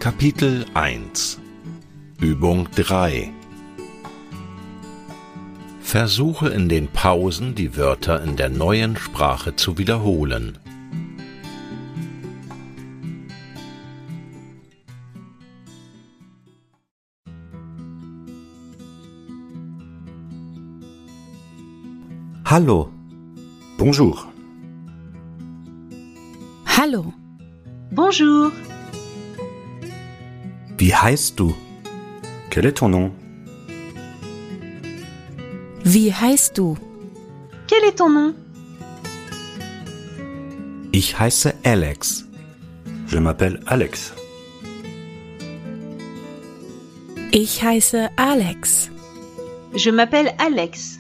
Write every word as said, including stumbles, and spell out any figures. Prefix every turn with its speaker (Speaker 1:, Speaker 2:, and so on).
Speaker 1: Kapitel eins Übung drei Versuche in den Pausen die Wörter in der neuen Sprache zu wiederholen.
Speaker 2: Hallo.
Speaker 3: Bonjour.
Speaker 4: Hallo.
Speaker 5: Bonjour.
Speaker 2: Wie heißt du?
Speaker 3: Quel est ton nom?
Speaker 4: Wie heißt du?
Speaker 5: Quel est ton nom?
Speaker 2: Ich heiße Alex.
Speaker 3: Je m'appelle Alex.
Speaker 4: Ich heiße Alex.
Speaker 5: Je m'appelle Alex.